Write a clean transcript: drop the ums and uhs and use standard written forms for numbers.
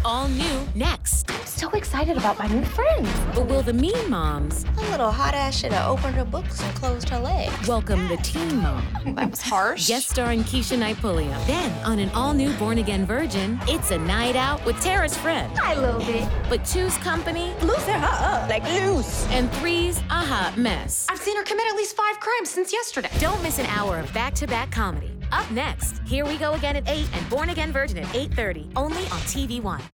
All new next. I'm so excited about my new friends. But will the mean moms A little hot ass should have opened her books and closed her legs. welcome the teen mom? That was harsh. Guest starring Keisha Knight Pulliam. Then, on an all-new Born Again Virgin, it's a night out with Tara's friend. Hi, little bit. But two's company, Loosen her up. Like loose. and three's a hot mess. I've seen her commit at least 5 crimes since yesterday. Don't miss an hour of back-to-back comedy. Up next, Here We Go Again at 8 and Born Again Virgin at 8:30, only on TV One.